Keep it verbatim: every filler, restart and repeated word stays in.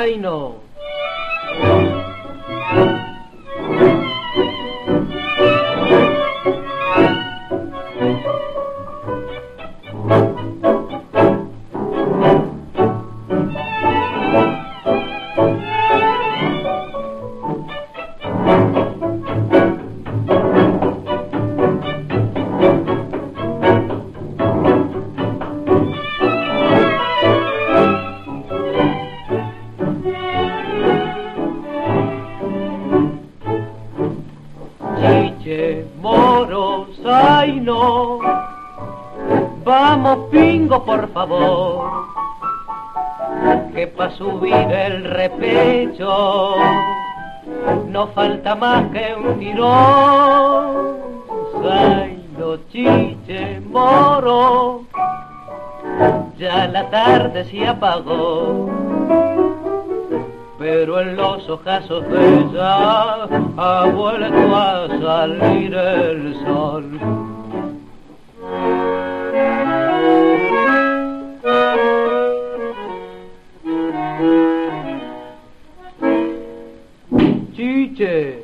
zaino. Chiche, moro, zaino, vamos pingo por favor, que pa' subir el repecho no falta más que un tirón. Zaino, chiche, moro, ya la tarde se apagó, pero en los ojazos de ella ha vuelto a salir el sol. Chiche.